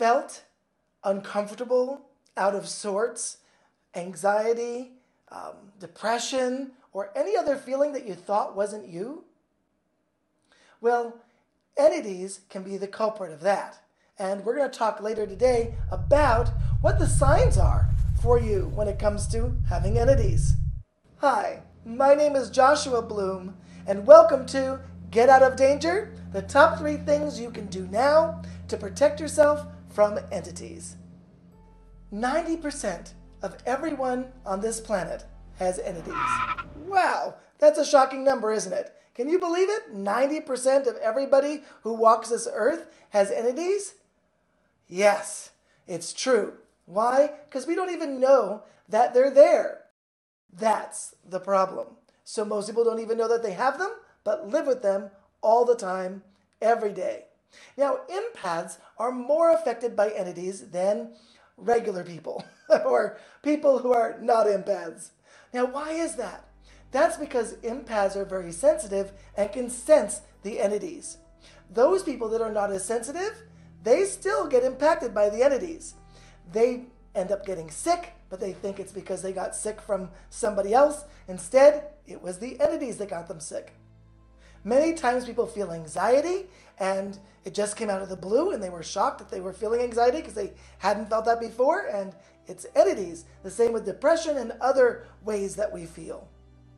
felt uncomfortable, out of sorts, anxiety, depression, or any other feeling that you thought wasn't you? Well, entities can be the culprit of that. And we're going to talk later today about what the signs are for you when it comes to having entities. Hi, my name is Joshua Bloom, and welcome to Get Out of Danger, the top 3 things you can do now to protect yourself from entities. 90% of everyone on this planet has entities. Wow, that's a shocking number, isn't it? Can you believe it? 90% of everybody who walks this earth has entities? Yes, it's true. Why? Because we don't even know that they're there. That's the problem. So most people don't even know that they have them, but live with them all the time, every day. Now, empaths are more affected by entities than regular people, or people who are not empaths. Now, why is that? That's because empaths are very sensitive and can sense the entities. Those people that are not as sensitive, they still get impacted by the entities. They end up getting sick, but they think it's because they got sick from somebody else. Instead, it was the entities that got them sick. Many times people feel anxiety, and it just came out of the blue, and they were shocked that they were feeling anxiety because they hadn't felt that before, and it's entities. The same with depression and other ways that we feel.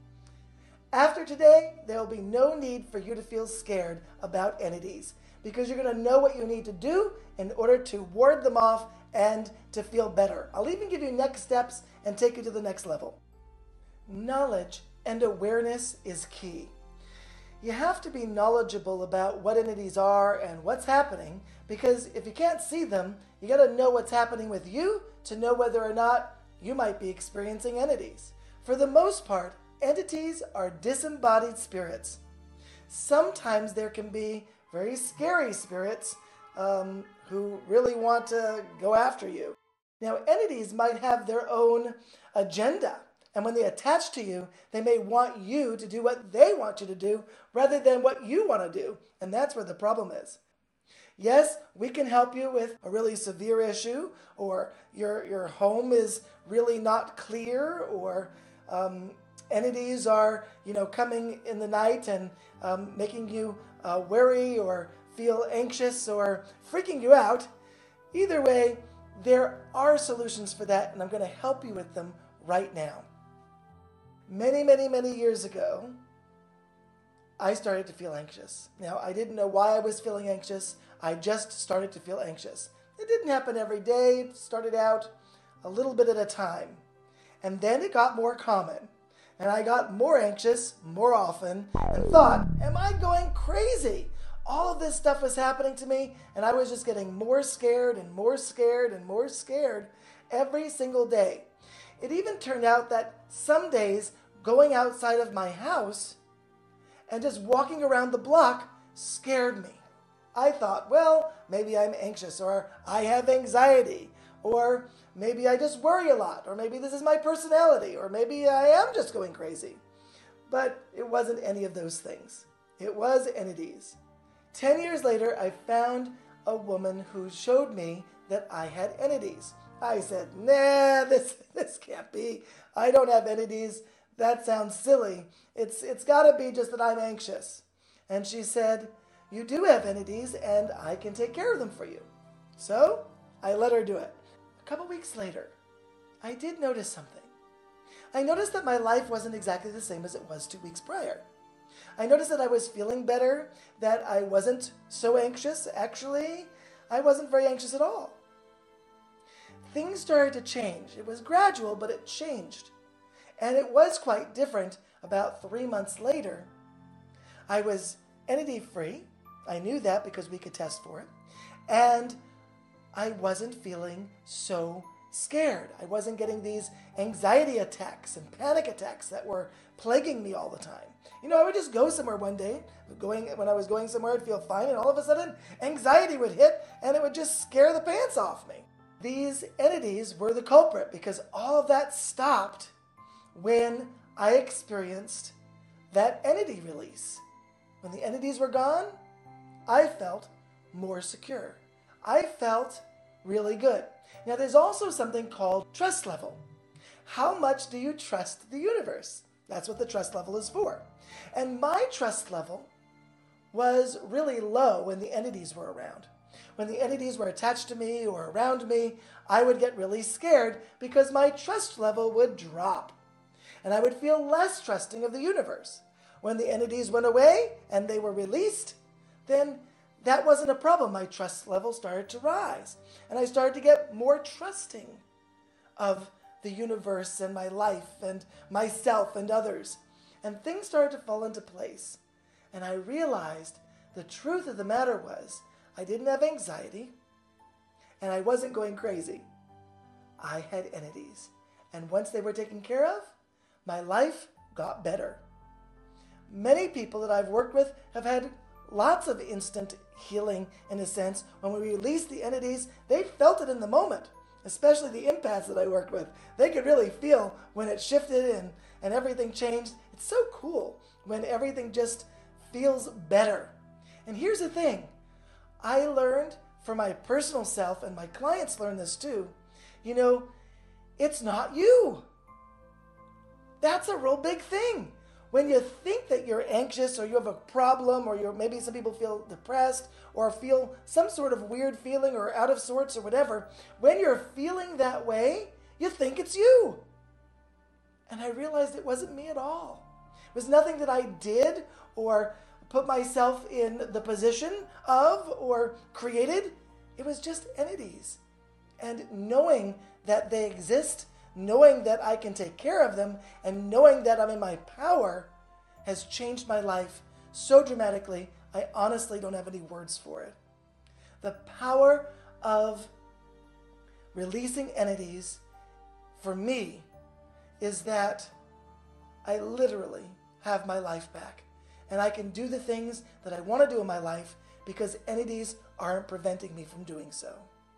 After today, there will be no need for you to feel scared about entities because you're going to know what you need to do in order to ward them off and to feel better. I'll even give you next steps and take you to the next level. Knowledge and awareness is key. You have to be knowledgeable about what entities are and what's happening, because if you can't see them, you got to know what's happening with you to know whether or not you might be experiencing entities. For the most part, entities are disembodied spirits. Sometimes there can be very scary spirits who really want to go after you. Now, entities might have their own agenda, and when they attach to you, they may want you to do what they want you to do rather than what you want to do, and that's where the problem is. Yes, we can help you with a really severe issue, or your home is really not clear, or entities are, coming in the night and making you worry or feel anxious or freaking you out. Either way, there are solutions for that, and I'm going to help you with them right now. Many, many, many years ago, I started to feel anxious. Now, I didn't know why I was feeling anxious. I just started to feel anxious. It didn't happen every day. It started out a little bit at a time. And then it got more common. And I got more anxious more often and thought, am I going crazy? All of this stuff was happening to me, and I was just getting more scared and more scared and more scared every single day. It even turned out that some days going outside of my house and just walking around the block scared me. I thought, well, maybe I'm anxious, or I have anxiety, or maybe I just worry a lot, or maybe this is my personality, or maybe I am just going crazy. But it wasn't any of those things. It was entities. 10 years later, I found a woman who showed me that I had entities. I said, nah, this can't be. I don't have entities. That sounds silly. It's got to be just that I'm anxious. And she said, you do have entities, and I can take care of them for you. So I let her do it. A couple weeks later, I did notice something. I noticed that my life wasn't exactly the same as it was 2 weeks prior. I noticed that I was feeling better, that I wasn't so anxious. Actually, I wasn't very anxious at all. Things started to change. It was gradual, but it changed. And it was quite different about 3 months later. I was entity-free. I knew that because we could test for it. And I wasn't feeling so scared. I wasn't getting these anxiety attacks and panic attacks that were plaguing me all the time. I would just go somewhere one day, when I was going somewhere, I'd feel fine, and all of a sudden, anxiety would hit, and it would just scare the pants off me. These entities were the culprit because all of that stopped when I experienced that entity release. When the entities were gone, I felt more secure. I felt really good. Now, there's also something called trust level. How much do you trust the universe? That's what the trust level is for. And my trust level was really low when the entities were around. When the entities were attached to me or around me, I would get really scared because my trust level would drop. And I would feel less trusting of the universe. When the entities went away and they were released, then that wasn't a problem. My trust level started to rise. And I started to get more trusting of the universe and my life and myself and others. And things started to fall into place. And I realized the truth of the matter was I didn't have anxiety and I wasn't going crazy. I had entities. And once they were taken care of, my life got better. Many people that I've worked with have had lots of instant healing in a sense. When we released the entities, they felt it in the moment, especially the empaths that I worked with. They could really feel when it shifted and everything changed. It's so cool when everything just feels better. And here's the thing. I learned for my personal self, and my clients learn this too, it's not you. That's a real big thing. When you think that you're anxious or you have a problem or maybe some people feel depressed or feel some sort of weird feeling or out of sorts or whatever, when you're feeling that way, you think it's you. And I realized it wasn't me at all. It was nothing that I did or put myself in the position of or created. It was just entities. And knowing that they exist, knowing that I can take care of them, and knowing that I'm in my power has changed my life so dramatically, I honestly don't have any words for it. The power of releasing entities for me is that I literally have my life back. And I can do the things that I want to do in my life because entities aren't preventing me from doing so.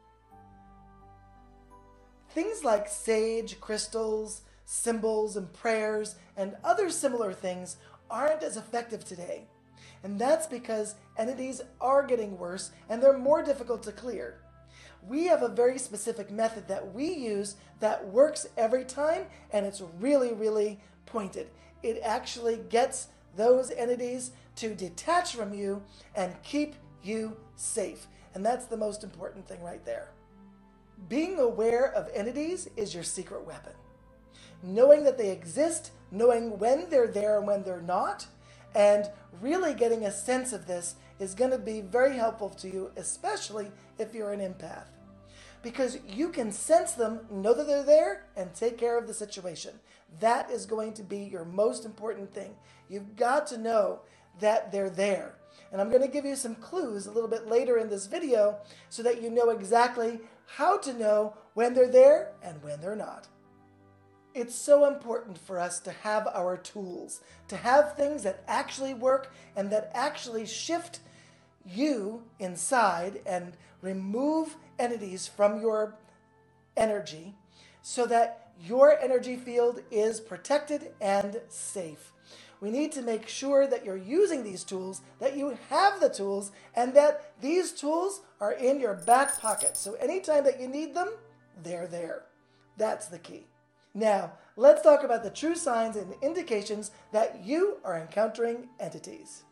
Things like sage, crystals, symbols, and prayers, and other similar things aren't as effective today. And that's because entities are getting worse and they're more difficult to clear. We have a very specific method that we use that works every time, and it's really, really pointed. It actually gets those entities to detach from you and keep you safe. And that's the most important thing right there. Being aware of entities is your secret weapon. Knowing that they exist, knowing when they're there and when they're not, and really getting a sense of this is going to be very helpful to you, especially if you're an empath. Because you can sense them, know that they're there, and take care of the situation. That is going to be your most important thing. You've got to know that they're there. And I'm going to give you some clues a little bit later in this video so that you know exactly how to know when they're there and when they're not. It's so important for us to have our tools, to have things that actually work and that actually shift you inside and remove entities from your energy so that your energy field is protected and safe. We need to make sure that you're using these tools, that you have the tools, and that these tools are in your back pocket. So anytime that you need them, they're there. That's the key. Now, let's talk about the true signs and indications that you are encountering entities.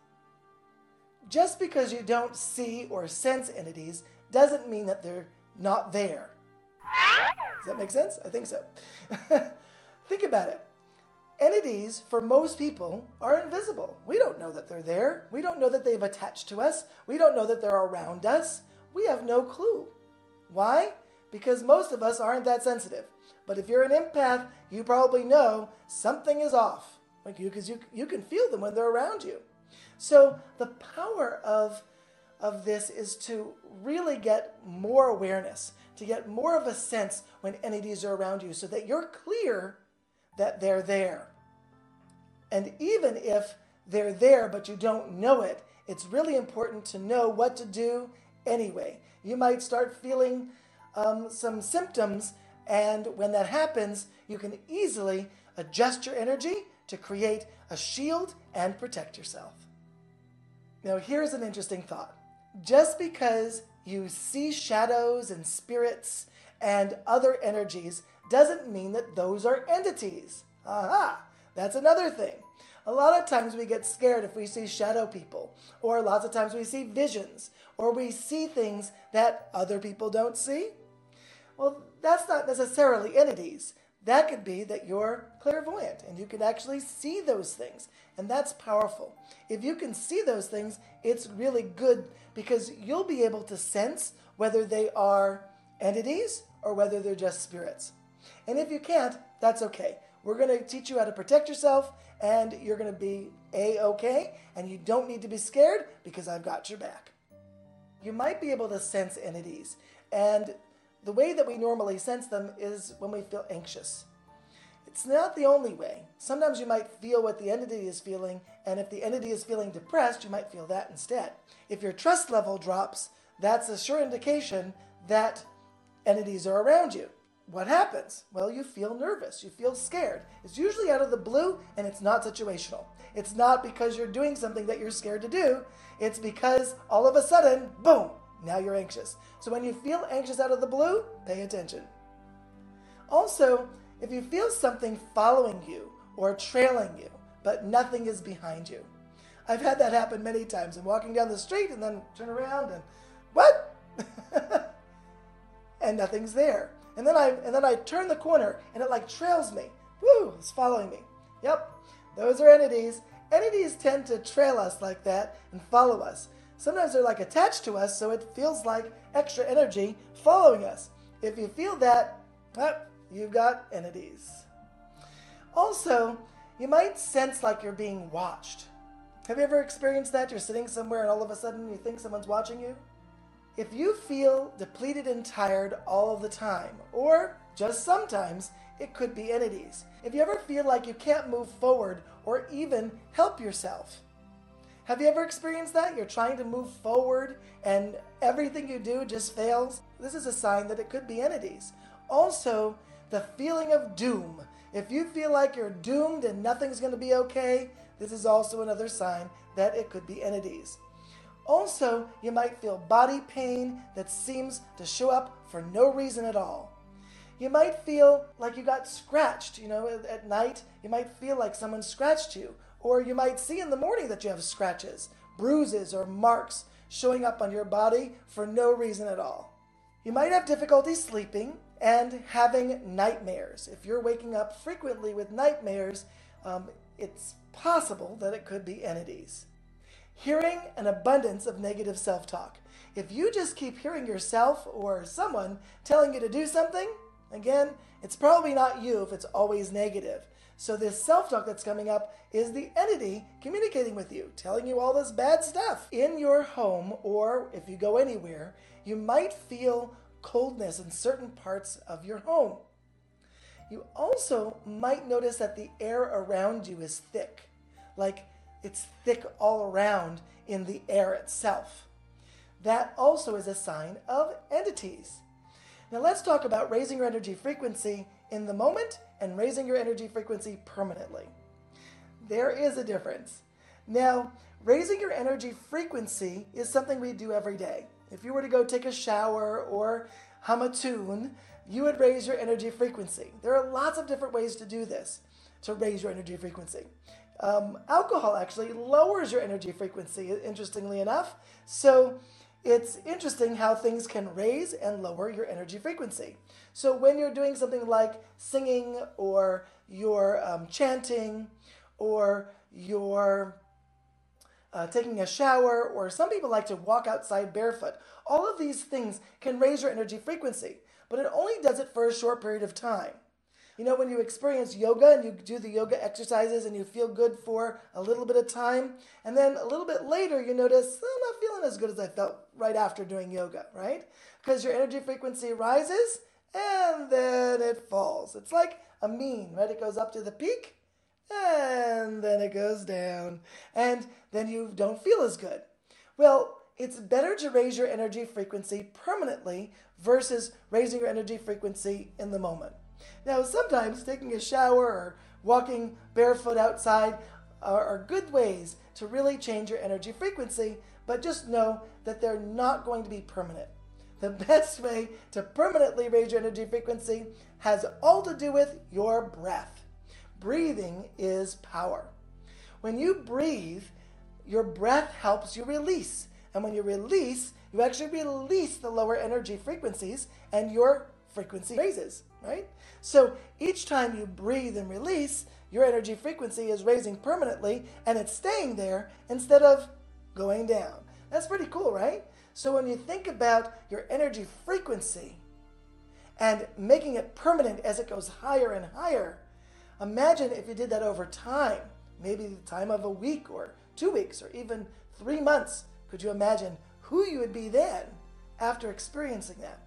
Just because you don't see or sense entities doesn't mean that they're not there. Does that make sense? I think so. Think about it. Entities, for most people, are invisible. We don't know that they're there. We don't know that they've attached to us. We don't know that they're around us. We have no clue. Why? Because most of us aren't that sensitive. But if you're an empath, you probably know something is off. Because you can feel them when they're around you. So the power of this is to really get more awareness, to get more of a sense when entities are around you so that you're clear that they're there. And even if they're there but you don't know it, it's really important to know what to do anyway. You might start feeling some symptoms, and when that happens, you can easily adjust your energy to create a shield and protect yourself. Now, here's an interesting thought. Just because you see shadows and spirits and other energies doesn't mean that those are entities. Aha! That's another thing. A lot of times we get scared if we see shadow people, or lots of times we see visions, or we see things that other people don't see. Well, that's not necessarily entities. That could be that you're clairvoyant and you can actually see those things. And that's powerful. If you can see those things, it's really good because you'll be able to sense whether they are entities or whether they're just spirits. And if you can't, that's okay. We're going to teach you how to protect yourself and you're going to be A-okay. And you don't need to be scared because I've got your back. You might be able to sense entities. And the way that we normally sense them is when we feel anxious. It's not the only way. Sometimes you might feel what the entity is feeling, and if the entity is feeling depressed, you might feel that instead. If your trust level drops, that's a sure indication that entities are around you. What happens? Well, you feel nervous. You feel scared. It's usually out of the blue, and it's not situational. It's not because you're doing something that you're scared to do. It's because all of a sudden, boom, now you're anxious. So when you feel anxious out of the blue, pay attention. Also, if you feel something following you or trailing you, but nothing is behind you. I've had that happen many times. I'm walking down the street and then turn around and, what? And nothing's there. And then I turn the corner and it like trails me. Woo, it's following me. Yep, those are entities. Entities tend to trail us like that and follow us. Sometimes they're like attached to us, so it feels like extra energy following us. If you feel that, you've got entities. Also, you might sense like you're being watched. Have you ever experienced that? You're sitting somewhere and all of a sudden you think someone's watching you? If you feel depleted and tired all of the time, or just sometimes, it could be entities. If you ever feel like you can't move forward or even help yourself, have you ever experienced that? You're trying to move forward and everything you do just fails? This is a sign that it could be entities. Also, the feeling of doom. If you feel like you're doomed and nothing's going to be okay, this is also another sign that it could be entities. Also, you might feel body pain that seems to show up for no reason at all. You might feel like you got scratched, at night. You might feel like someone scratched you. Or you might see in the morning that you have scratches, bruises, or marks showing up on your body for no reason at all. You might have difficulty sleeping and having nightmares. If you're waking up frequently with nightmares, it's possible that it could be entities. Hearing an abundance of negative self-talk. If you just keep hearing yourself or someone telling you to do something, again, it's probably not you if it's always negative. So this self-talk that's coming up is the entity communicating with you, telling you all this bad stuff. In your home, or if you go anywhere, you might feel coldness in certain parts of your home. You also might notice that the air around you is thick, like it's thick all around in the air itself. That also is a sign of entities. Now let's talk about raising your energy frequency in the moment and raising your energy frequency permanently. There is a difference. Now, raising your energy frequency is something we do every day. If you were to go take a shower or hum a tune, you would raise your energy frequency. There are lots of different ways to do this, to raise your energy frequency. Alcohol actually lowers your energy frequency, interestingly enough. So it's interesting how things can raise and lower your energy frequency. So when you're doing something like singing or you're chanting or you're taking a shower, or some people like to walk outside barefoot, all of these things can raise your energy frequency, but it only does it for a short period of time. When you experience yoga and you do the yoga exercises and you feel good for a little bit of time, and then a little bit later you notice, I'm not feeling as good as I felt right after doing yoga, right? Because your energy frequency rises and then it falls. It's like a mean, right? It goes up to the peak and then it goes down, and then you don't feel as good. Well, it's better to raise your energy frequency permanently versus raising your energy frequency in the moment. Now, sometimes taking a shower or walking barefoot outside, are good ways to really change your energy frequency, but just know that they're not going to be permanent. The best way to permanently raise your energy frequency has all to do with your breath. Breathing is power. When you breathe, your breath helps you release. And when you release, you actually release the lower energy frequencies and your frequency raises, right? So each time you breathe and release, your energy frequency is raising permanently and it's staying there instead of going down. That's pretty cool, right? So when you think about your energy frequency and making it permanent as it goes higher and higher, imagine if you did that over time, maybe the time of a week or 2 weeks or even 3 months. Could you imagine who you would be then after experiencing that?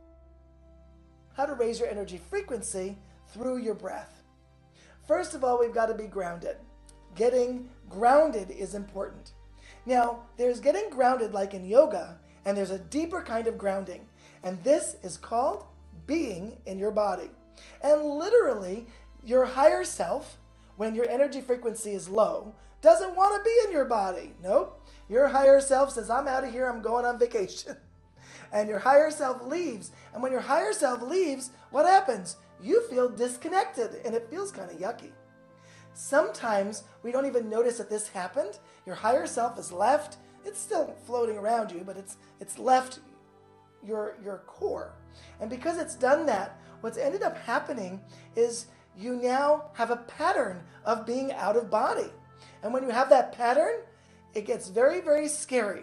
How to raise your energy frequency through your breath. First of all, we've got to be grounded. Getting grounded is important. Now, there's getting grounded like in yoga, and there's a deeper kind of grounding, and this is called being in your body. And literally, your higher self, when your energy frequency is low, doesn't want to be in your body. Nope. Your higher self says, I'm out of here, I'm going on vacation. And your higher self leaves. And when your higher self leaves, what happens? You feel disconnected, and it feels kind of yucky. Sometimes we don't even notice that this happened. Your higher self is left. It's still floating around you, but it's left your core. And because it's done that, what's ended up happening is you now have a pattern of being out of body. And when you have that pattern, it gets very, very scary.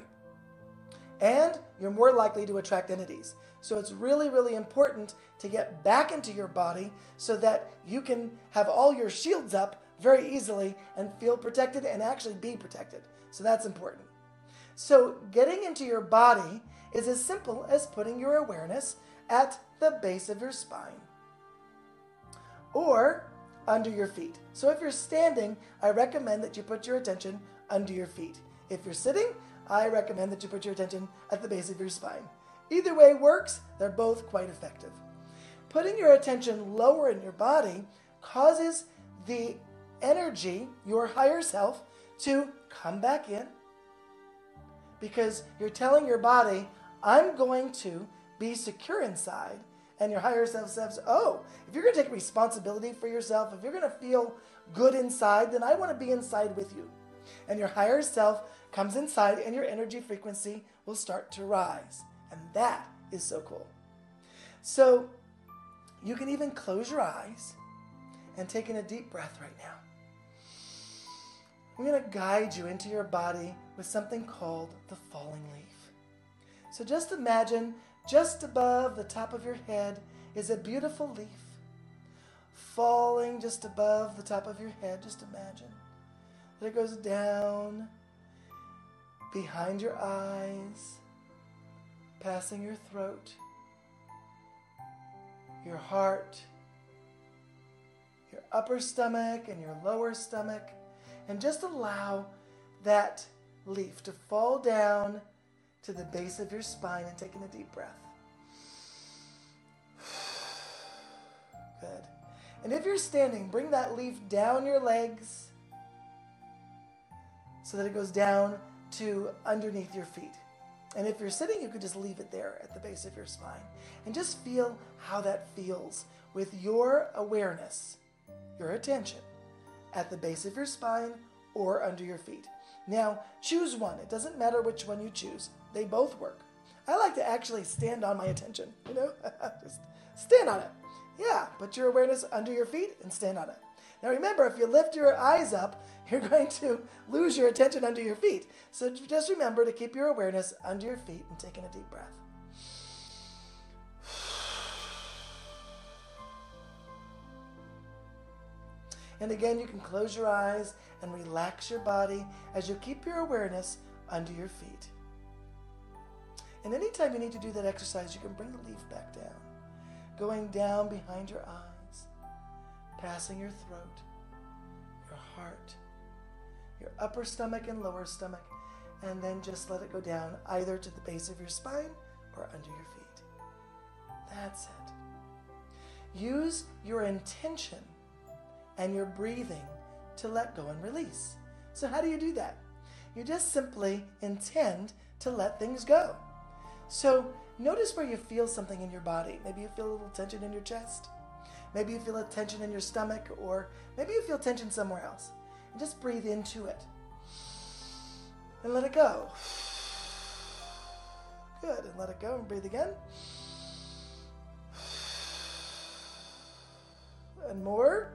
And you're more likely to attract entities. So it's really, really important to get back into your body so that you can have all your shields up very easily and feel protected and actually be protected. So that's important. So getting into your body is as simple as putting your awareness at the base of your spine or under your feet. So if you're standing, I recommend that you put your attention under your feet. If you're sitting, I recommend that you put your attention at the base of your spine. Either way works. They're both quite effective. Putting your attention lower in your body causes the energy, your higher self, to come back in because you're telling your body, I'm going to be secure inside. And your higher self says, oh, if you're going to take responsibility for yourself, if you're going to feel good inside, then I want to be inside with you. And your higher self comes inside and your energy frequency will start to rise. And that is so cool. So you can even close your eyes and take in a deep breath right now. I'm going to guide you into your body with something called the falling leaf. So just imagine just above the top of your head is a beautiful leaf falling just above the top of your head. Just imagine that it goes down behind your eyes, passing your throat, your heart, your upper stomach and your lower stomach, and just allow that leaf to fall down to the base of your spine and taking a deep breath. Good. And if you're standing, bring that leaf down your legs so that it goes down to underneath your feet. And if you're sitting, you could just leave it there at the base of your spine. And just feel how that feels with your awareness, your attention, at the base of your spine or under your feet. Now, choose one. It doesn't matter which one you choose. They both work. I like to actually stand on my attention, just stand on it. Yeah, put your awareness under your feet and stand on it. Now remember, if you lift your eyes up, you're going to lose your attention under your feet. So just remember to keep your awareness under your feet and taking a deep breath. And again, you can close your eyes and relax your body as you keep your awareness under your feet. And anytime you need to do that exercise, you can bring the leaf back down, going down behind your eyes, passing your throat, your heart, your upper stomach and lower stomach, and then just let it go down either to the base of your spine or under your feet. That's it. Use your intention and your breathing to let go and release. So how do you do that? You just simply intend to let things go. So notice where you feel something in your body. Maybe you feel a little tension in your chest. Maybe you feel a tension in your stomach, or maybe you feel tension somewhere else. And just breathe into it. And let it go. Good. And let it go and breathe again. And more.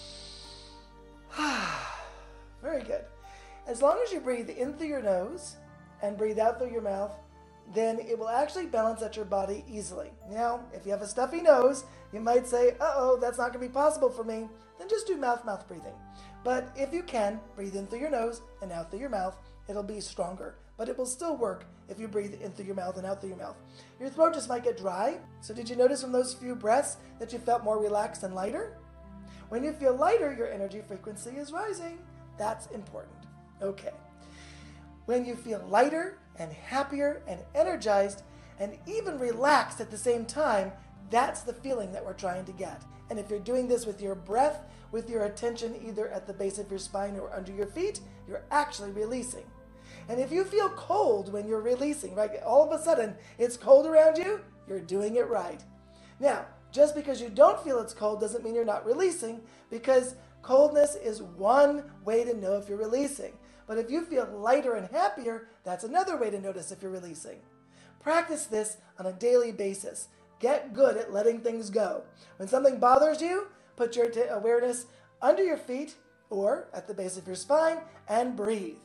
Very good. As long as you breathe in through your nose and breathe out through your mouth, then it will actually balance out your body easily. Now, if you have a stuffy nose, you might say, uh-oh, that's not going to be possible for me. Then just do mouth-mouth breathing. But if you can, breathe in through your nose and out through your mouth, it'll be stronger. But it will still work if you breathe in through your mouth and out through your mouth. Your throat just might get dry. So did you notice from those few breaths that you felt more relaxed and lighter? When you feel lighter, your energy frequency is rising. That's important. Okay. When you feel lighter and happier and energized and even relaxed at the same time, that's the feeling that we're trying to get. And if you're doing this with your breath, with your attention either at the base of your spine or under your feet, you're actually releasing. And if you feel cold when you're releasing, right, all of a sudden it's cold around you, you're doing it right. Now, just because you don't feel it's cold doesn't mean you're not releasing, because coldness is one way to know if you're releasing. But if you feel lighter and happier, that's another way to notice if you're releasing. Practice this on a daily basis. Get good at letting things go. When something bothers you, put your awareness under your feet or at the base of your spine and breathe.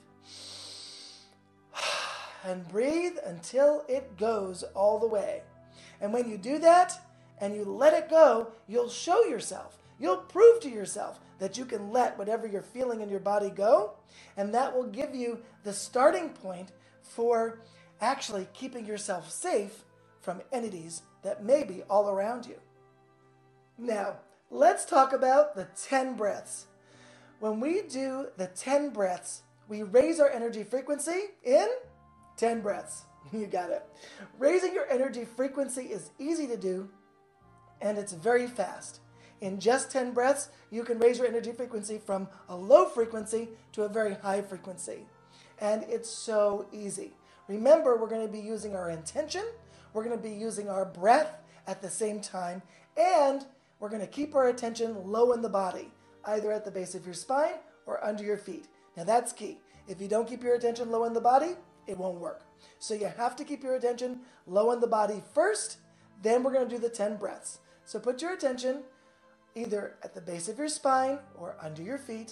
And breathe until it goes all the way. And when you do that and you let it go, you'll show yourself. You'll prove to yourself that you can let whatever you're feeling in your body go, and that will give you the starting point for actually keeping yourself safe from entities that may be all around you. Now, let's talk about the 10 breaths. When we do the 10 breaths, we raise our energy frequency in 10 breaths. You got it. Raising your energy frequency is easy to do, and it's very fast. In just 10 breaths, you can raise your energy frequency from a low frequency to a very high frequency. And it's so easy. Remember, we're going to be using our intention, we're going to be using our breath at the same time, and we're going to keep our attention low in the body, either at the base of your spine or under your feet. Now that's key. If you don't keep your attention low in the body, it won't work. So you have to keep your attention low in the body first, then we're going to do the 10 breaths. So put your attention either at the base of your spine or under your feet.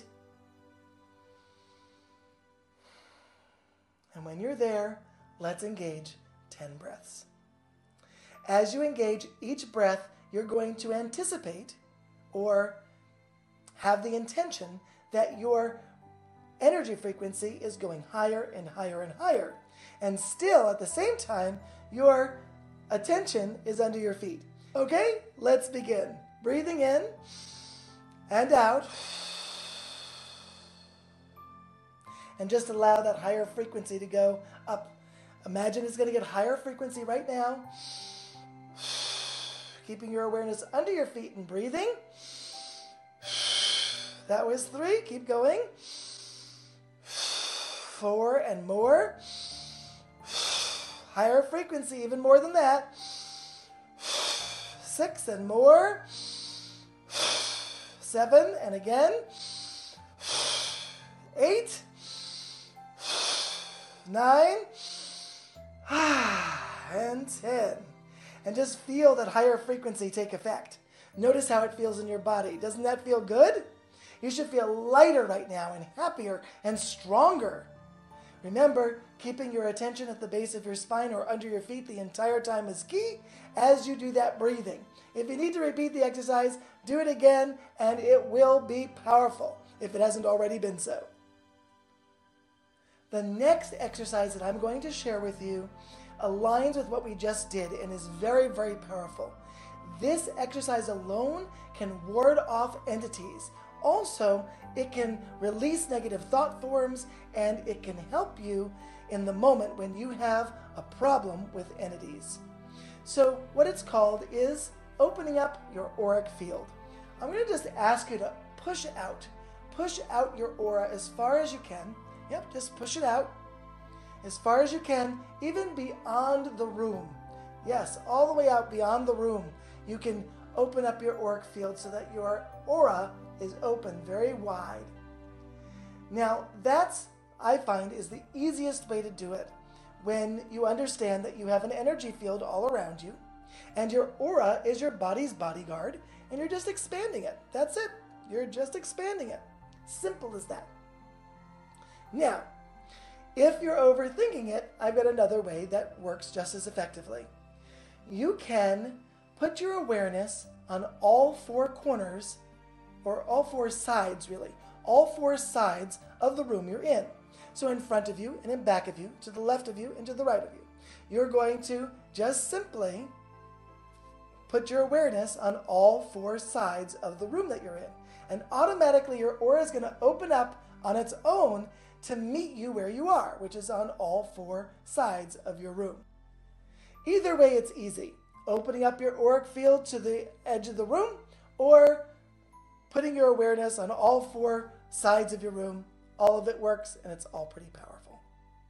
And when you're there, let's engage 10 breaths. As you engage each breath, you're going to anticipate or have the intention that your energy frequency is going higher and higher and higher. And still, at the same time, your attention is under your feet. Okay, let's begin. Breathing in and out. And just allow that higher frequency to go up. Imagine it's going to get higher frequency right now. Keeping your awareness under your feet and breathing. That was 3. Keep going. 4 and more. Higher frequency, even more than that. 6 and more. 7 and again. 8. 9. And 10. And just feel that higher frequency take effect. Notice how it feels in your body. Doesn't that feel good? You should feel lighter right now and happier and stronger. Remember, keeping your attention at the base of your spine or under your feet the entire time is key as you do that breathing. If you need to repeat the exercise, do it again and it will be powerful if it hasn't already been so. The next exercise that I'm going to share with you aligns with what we just did and is very, very powerful. This exercise alone can ward off entities. Also, it can release negative thought forms and it can help you in the moment when you have a problem with entities. So what it's called is opening up your auric field. I'm going to just ask you to push push out your aura as far as you can. Yep, just push it out as far as you can, even beyond the room. Yes, all the way out beyond the room. You can open up your auric field so that your aura is open very wide. Now, that's, I find, is the easiest way to do it when you understand that you have an energy field all around you, and your aura is your body's bodyguard, and you're just expanding it. That's it. You're just expanding it. Simple as that. Now, if you're overthinking it, I've got another way that works just as effectively. You can put your awareness on all four corners, or all four sides really, all four sides of the room you're in. So in front of you and in back of you, to the left of you and to the right of you. You're going to just simply put your awareness on all four sides of the room that you're in. And automatically your aura is going to open up on its own to meet you where you are, which is on all four sides of your room. Either way, it's easy. Opening up your auric field to the edge of the room, or putting your awareness on all four sides of your room. All of it works, and it's all pretty powerful.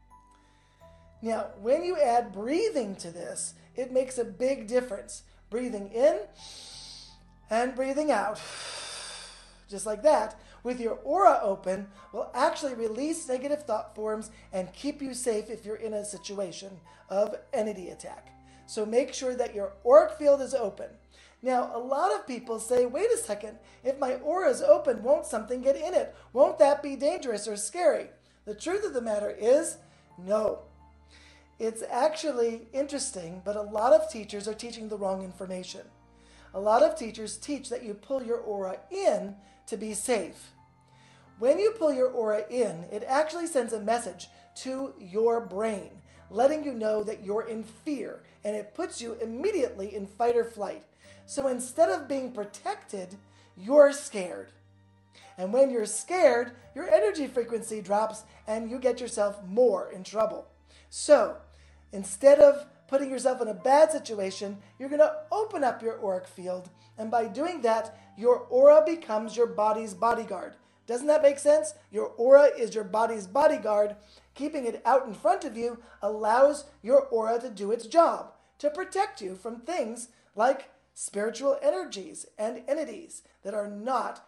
Now, when you add breathing to this, it makes a big difference. Breathing in and breathing out. Just like that, with your aura open, will actually release negative thought forms and keep you safe if you're in a situation of entity attack. So make sure that your auric field is open. Now, a lot of people say, wait a second, if my aura is open, won't something get in it? Won't that be dangerous or scary? The truth of the matter is, no. It's actually interesting, but a lot of teachers are teaching the wrong information. A lot of teachers teach that you pull your aura in to be safe. When you pull your aura in, it actually sends a message to your brain, letting you know that you're in fear, and it puts you immediately in fight or flight. So instead of being protected, you're scared. And when you're scared, your energy frequency drops and you get yourself more in trouble. So instead of putting yourself in a bad situation, you're going to open up your auric field. And by doing that, your aura becomes your body's bodyguard. Doesn't that make sense? Your aura is your body's bodyguard. Keeping it out in front of you allows your aura to do its job, to protect you from things like spiritual energies and entities that are not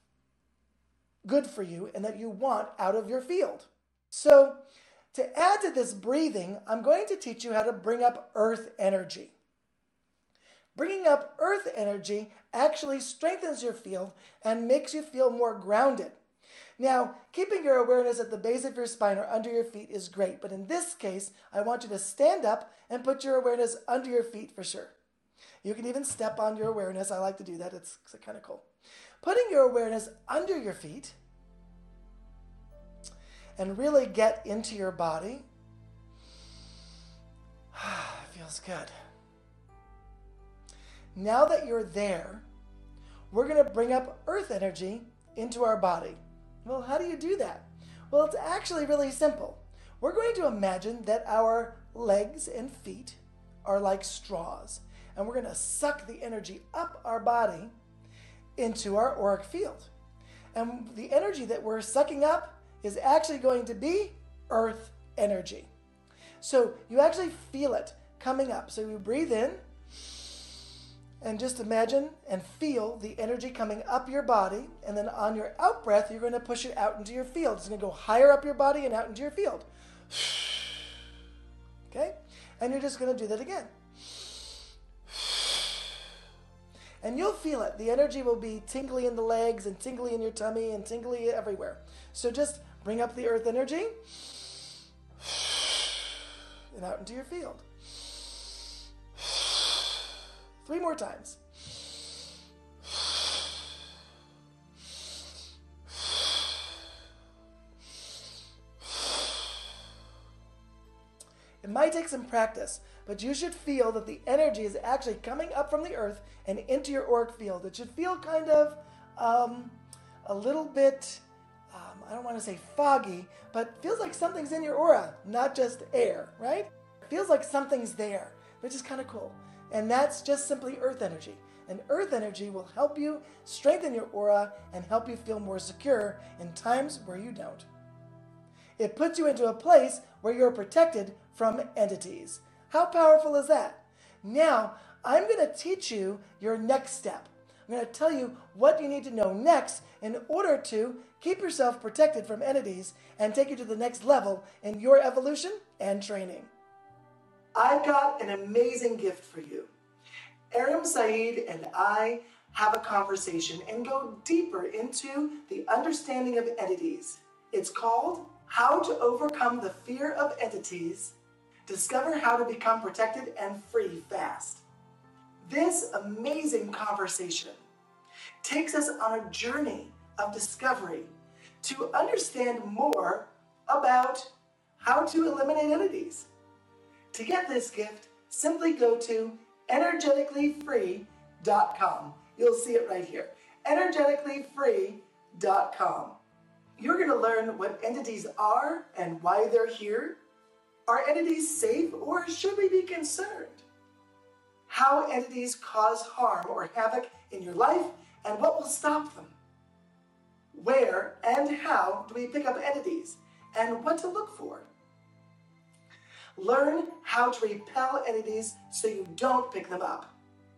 good for you and that you want out of your field. So, to add to this breathing, I'm going to teach you how to bring up earth energy. Bringing up earth energy actually strengthens your field and makes you feel more grounded. Now, keeping your awareness at the base of your spine or under your feet is great, but in this case, I want you to stand up and put your awareness under your feet for sure. You can even step on your awareness. I like to do that. It's kind of cool. Putting your awareness under your feet and really get into your body. Feels good. Now that you're there, we're going to bring up earth energy into our body. Well, how do you do that? Well, it's actually really simple. We're going to imagine that our legs and feet are like straws, and we're going to suck the energy up our body into our auric field. And the energy that we're sucking up is actually going to be earth energy. So you actually feel it coming up. So you breathe in and just imagine and feel the energy coming up your body. And then on your out breath, you're going to push it out into your field. It's going to go higher up your body and out into your field. Okay? And you're just going to do that again. And you'll feel it. The energy will be tingly in the legs and tingly in your tummy and tingly everywhere. So just bring up the earth energy and out into your field. 3 more times. It might take some practice, but you should feel that the energy is actually coming up from the earth and into your auric field. It should feel kind of a little bit, I don't want to say foggy, but feels like something's in your aura, not just air, right? It feels like something's there, which is kind of cool. And that's just simply earth energy. and earth energy will help you strengthen your aura and help you feel more secure in times where you don't. It puts you into a place where you're protected from entities. How powerful is that? Now, I'm going to teach you your next step. I'm going to tell you what you need to know next in order to keep yourself protected from entities and take you to the next level in your evolution and training. I've got an amazing gift for you. Aram Saeed and I have a conversation and go deeper into the understanding of entities. It's called How to Overcome the Fear of Entities, Discover How to Become Protected and Free Fast. This amazing conversation takes us on a journey of discovery to understand more about how to eliminate entities. To get this gift, simply go to energeticallyfree.com. You'll see it right here. energeticallyfree.com. You're going to learn what entities are and why they're here. Are entities safe or should we be concerned? How entities cause harm or havoc in your life and what will stop them. Where and how do we pick up entities and what to look for? Learn how to repel entities so you don't pick them up.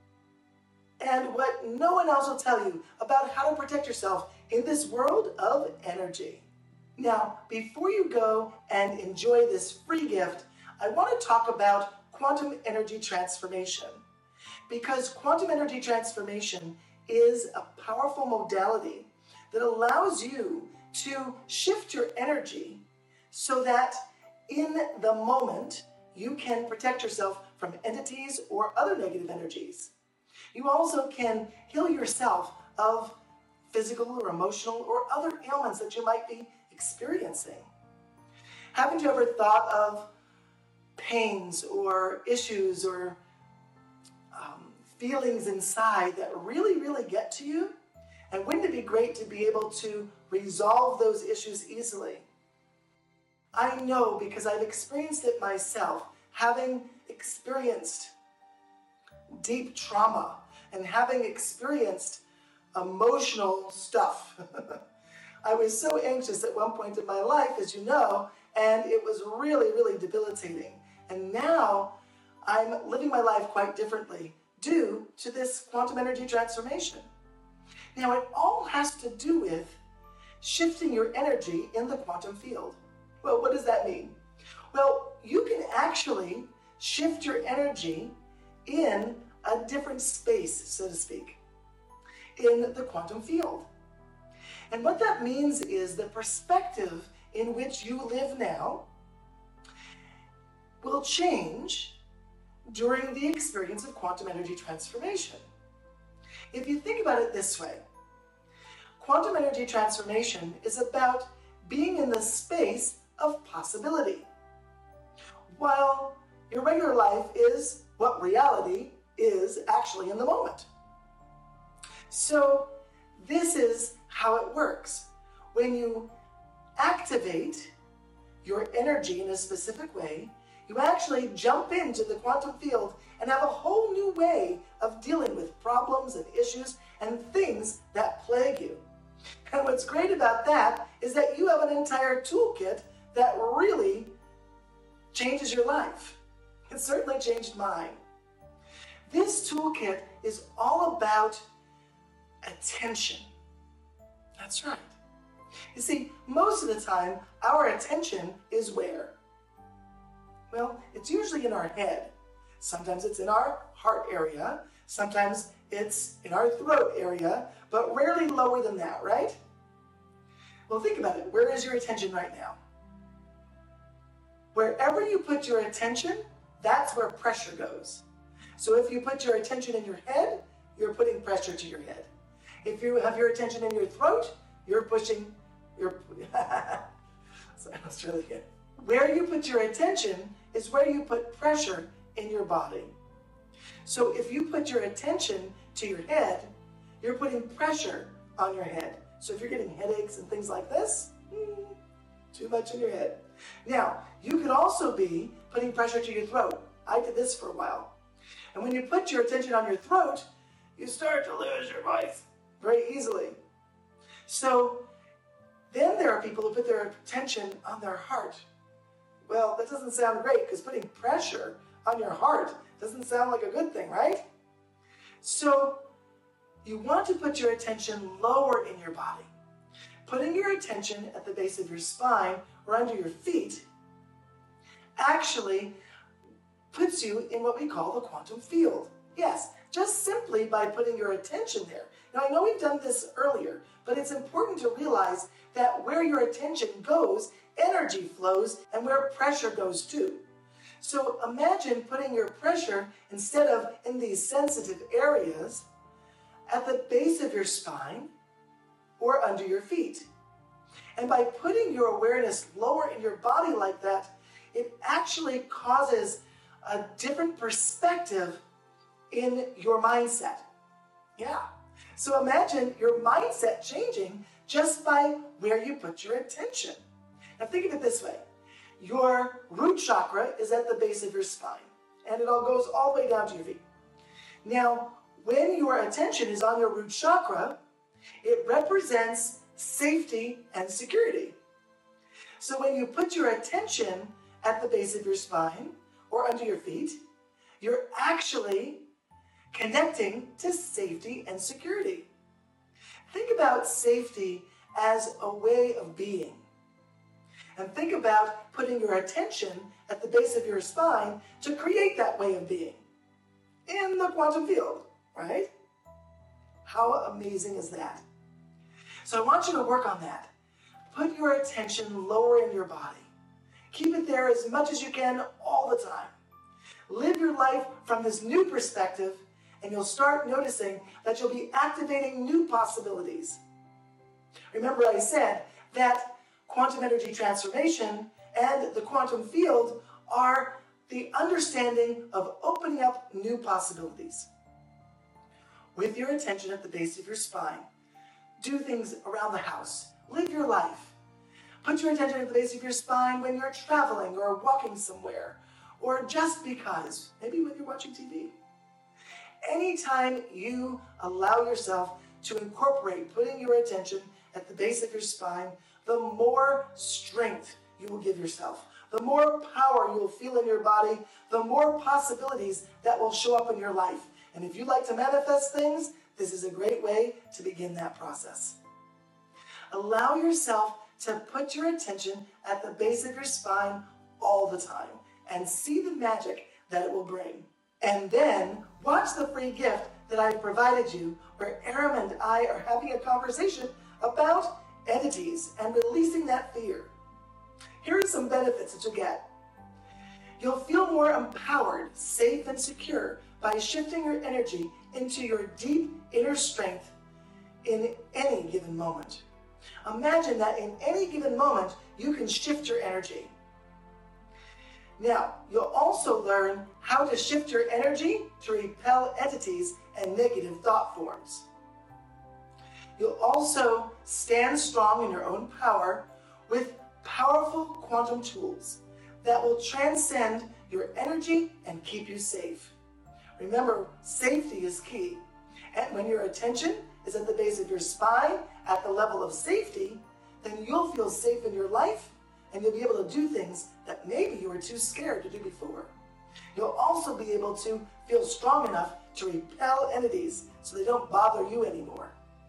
And what no one else will tell you about how to protect yourself in this world of energy. Now, before you go and enjoy this free gift, I want to talk about quantum energy transformation. Because quantum energy transformation is a powerful modality that allows you to shift your energy so that in the moment you can protect yourself from entities or other negative energies. You also can heal yourself of physical or emotional or other ailments that you might be experiencing. Haven't you ever thought of pains or issues or feelings inside that really, really get to you? And wouldn't it be great to be able to resolve those issues easily? I know because I've experienced it myself, having experienced deep trauma and having experienced emotional stuff. I was so anxious at one point in my life, as you know, and it was really, really debilitating. And now I'm living my life quite differently due to this quantum energy transformation. Now, it all has to do with shifting your energy in the quantum field. Well, what does that mean? Well, you can actually shift your energy in a different space, so to speak, in the quantum field. And what that means is the perspective in which you live now will change during the experience of quantum energy transformation. If you think about it this way, quantum energy transformation is about being in the space of possibility, while your regular life is what reality is actually in the moment. So this is how it works. When you activate your energy in a specific way, you actually jump into the quantum field and have a whole new way of dealing with problems and issues and things that plague you. And what's great about that is that you have an entire toolkit that really changes your life. It certainly changed mine. This toolkit is all about attention. That's right. You see, most of the time, our attention is where? Well, it's usually in our head. Sometimes it's in our heart area. Sometimes it's in our throat area, but rarely lower than that, right? Well, think about it. Where is your attention right now? Wherever you put your attention, that's where pressure goes. So if you put your attention in your head, you're putting pressure to your head. If you have your attention in your throat, you're pushing your... Sorry, that's really good. Where you put your attention is where you put pressure in your body. So if you put your attention to your head, you're putting pressure on your head. So if you're getting headaches and things like this, too much in your head. Now, you could also be putting pressure to your throat. I did this for a while. And when you put your attention on your throat, you start to lose your voice very easily. So then there are people who put their attention on their heart. Well, that doesn't sound great because putting pressure on your heart doesn't sound like a good thing, right? So you want to put your attention lower in your body. Putting your attention at the base of your spine or under your feet actually puts you in what we call the quantum field. Yes, just simply by putting your attention there. Now, I know we've done this earlier, but it's important to realize that where your attention goes, energy flows, and where pressure goes too. So imagine putting your pressure, instead of in these sensitive areas, at the base of your spine or under your feet. And by putting your awareness lower in your body like that, it actually causes a different perspective in your mindset. Yeah. So imagine your mindset changing just by where you put your attention. Now think of it this way. Your root chakra is at the base of your spine, and it all goes all the way down to your feet. Now, when your attention is on your root chakra, it represents safety and security. So when you put your attention at the base of your spine or under your feet, you're actually connecting to safety and security. Think about safety as a way of being. And think about putting your attention at the base of your spine to create that way of being in the quantum field, right? How amazing is that? So I want you to work on that. Put your attention lower in your body. Keep it there as much as you can all the time. Live your life from this new perspective, and you'll start noticing that you'll be activating new possibilities. Remember, I said that quantum energy transformation and the quantum field are the understanding of opening up new possibilities. With your attention at the base of your spine, do things around the house. Live your life. Put your attention at the base of your spine when you're traveling or walking somewhere, or just because, maybe when you're watching TV. Anytime you allow yourself to incorporate putting your attention at the base of your spine, the more strength you will give yourself, the more power you will feel in your body, the more possibilities that will show up in your life. And if you like to manifest things, this is a great way to begin that process. Allow yourself to put your attention at the base of your spine all the time and see the magic that it will bring. And then watch the free gift that I've provided you, where Aram and I are having a conversation about entities and releasing that fear. Here are some benefits that you'll get. You'll feel more empowered, safe, and secure by shifting your energy into your deep inner strength in any given moment. Imagine that in any given moment, you can shift your energy. Now, you'll also learn how to shift your energy to repel entities and negative thought forms. You'll also stand strong in your own power with powerful quantum tools that will transcend your energy and keep you safe. Remember, safety is key. And when your attention is at the base of your spine, at the level of safety, then you'll feel safe in your life, and you'll be able to do things that maybe you were too scared to do before. You'll also be able to feel strong enough to repel entities so they don't bother you anymore.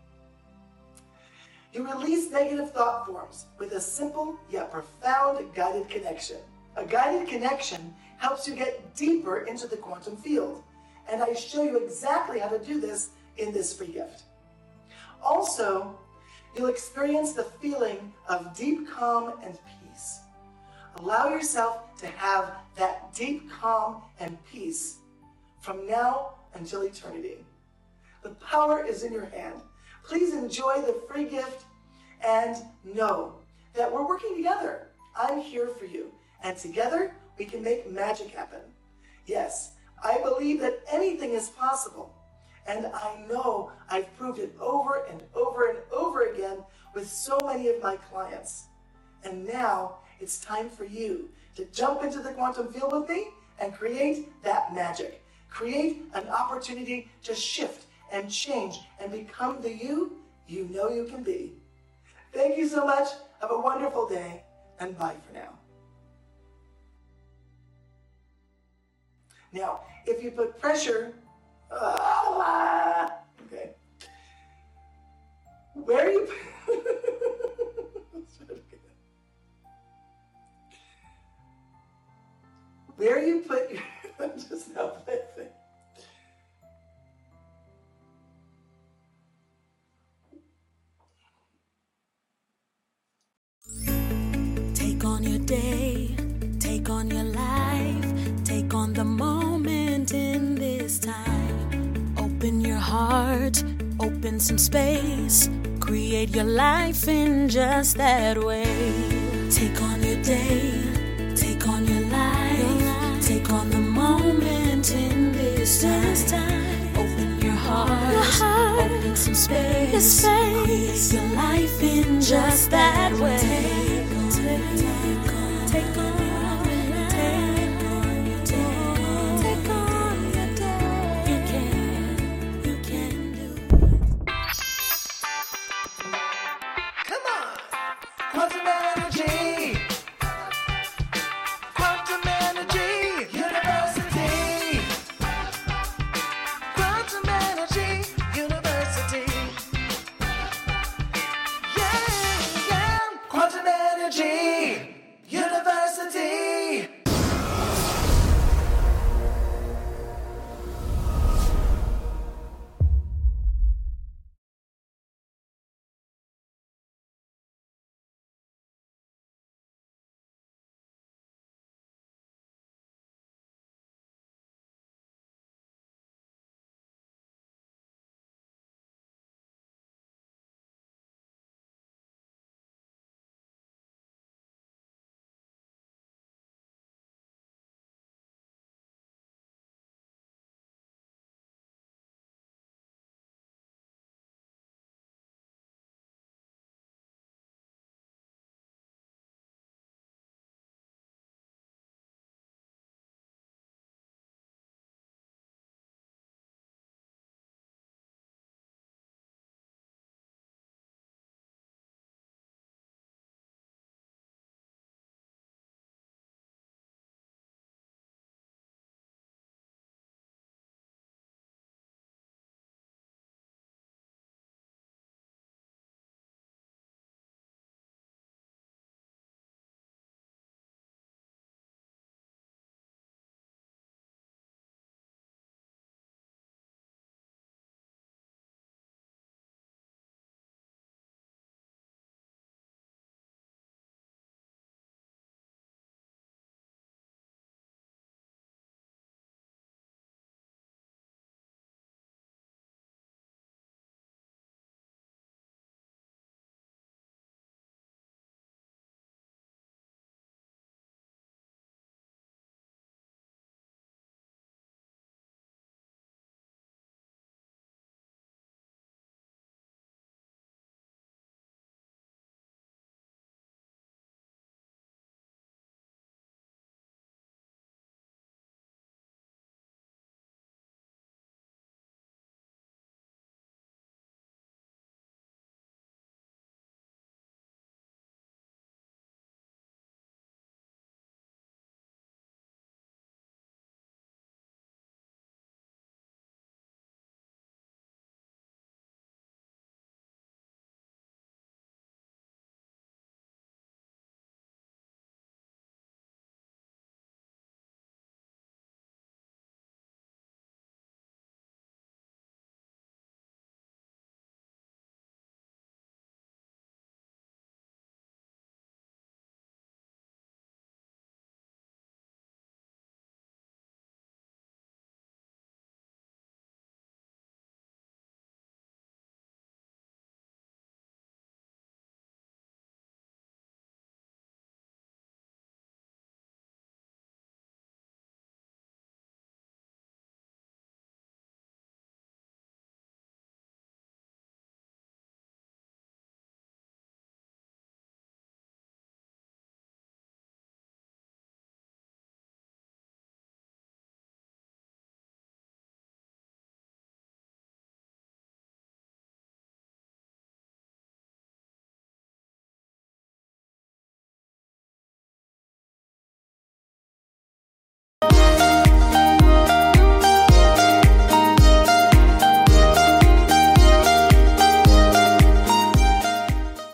You release negative thought forms with a simple yet profound guided connection. A guided connection helps you get deeper into the quantum field, and I show you exactly how to do this in this free gift. Also, you'll experience the feeling of deep calm and peace. Allow yourself to have that deep calm and peace from now until eternity. The power is in your hand. Please enjoy the free gift and know that we're working together. I'm here for you, and together we can make magic happen. Yes, I believe that anything is possible. And I know I've proved it over and over and over again with so many of my clients. And now it's time for you to jump into the quantum field with me and create that magic. Create an opportunity to shift and change and become the you know you can be. Thank you so much. Have a wonderful day, and bye for now. Now, if you put pressure, okay, where you where you put your, I'm just now laughing. Take on your day, take on your life, take on the moment in this time. Open your heart, open some space, create your life in just that way. Take on your day, take on your life, take on the moment in this time. Open your heart, open some space,